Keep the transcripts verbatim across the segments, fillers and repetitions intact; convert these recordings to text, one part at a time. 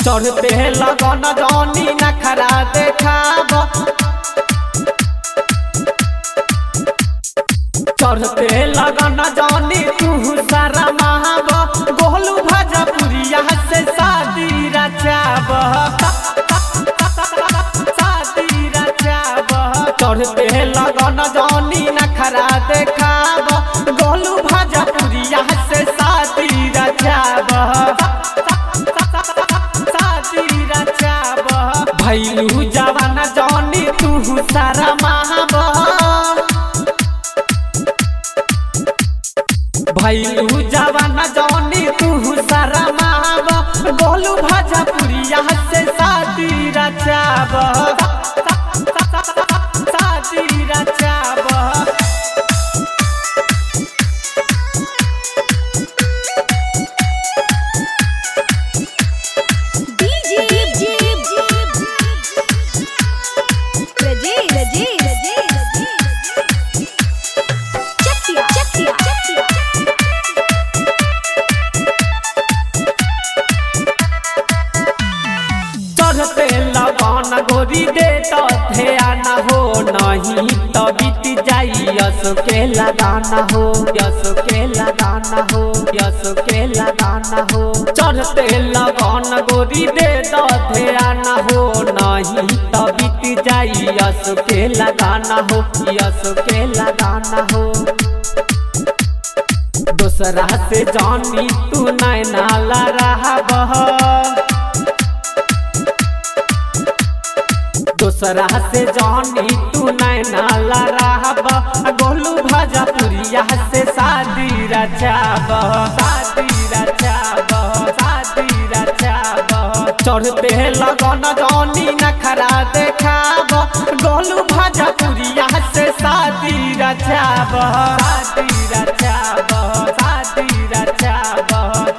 चढ़ते लगन जानी नखरा देखाब चढ़ते लगन जानी तू सारा महाब गोलू भोजपुरिया से शादी रचाब शादी रचाब चढ़ते लगन जानी नखरा देखाब गोलू भोजपुरिया से शादी रचाब शादी रचाब भैलू जवान जानी तू सारा महाब भैलू जवान जानी तू सारा महाब गोलू भोजपुरिया से शादी रचाब शादी रचाब चढ़ते लगन गोरी दे तो ध्यान हो नहीं तो बीत जाई यस के लगाना हो यस के लगाना हो यस के लगाना हो चढ़ते लगन गोरी दे तो ध्यान हो नहीं तो बीत जाई यस के लगाना हो यस के लगाना हो दूसरा से जानी तू नैना लड़ाबह दूसरा से जानी तू नैना लड़ाब गोलू भोजपुरिया से शादी रचाब शादी रचाब शादी रचाब चढ़ते लगन जानी नखरा देखाब गोलू भोजपुरिया से शादी रचाब शादी रचाब शादी रचाब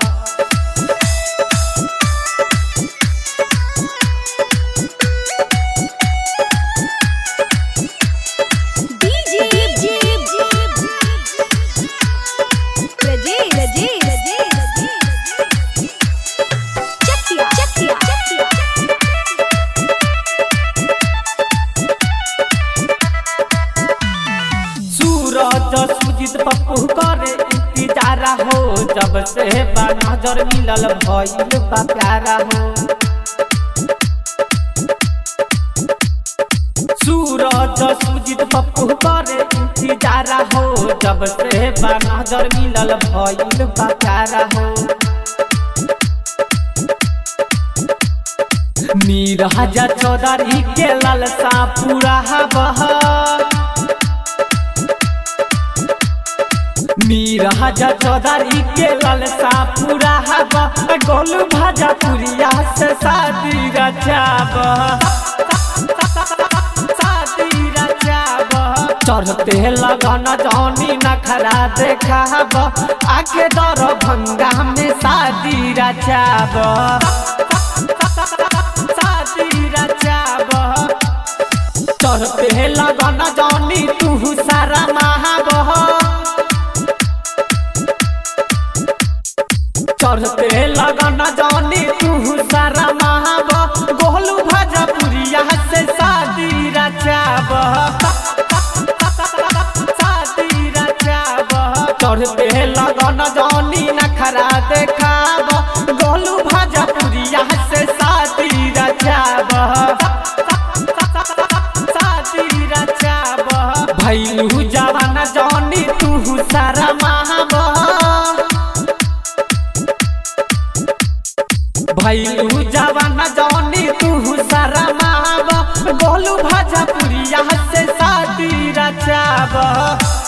सुजीत पप्पू करे इंतजार हो जब से नजर मिलल भइल बा प्यारा हो सूरज सुजीत पप्पू करे इंतजार हो जब से नजर मिलल भइल बा प्यारा हो नीरजा चौधरी के लालसा पूरा बह नीरजा चौधरी के लालसा पूरा हवा गोलू भोजपुरिया से शादी रचाब शादी रचाब चढ़ते लगन जानी नखरा देखाब आगे दरभंगा में शादी रचाब शादी रचाब चढ़ते लगन जानी तू सारा महाब चढ़ते लगन जानी तू सारा महाब गोलू भोजपुरिया से शादी रचाब शादी रचाब चढ़ते लगन जानी नखरा देखाब गोलू भोजपुरिया से शादी रचाब शादी रचाब भैलू जवान जानी तू सारा महाब भैलू जवान जानी तू सारा महाब गोलू भोजपुरिया से शादी रचाब।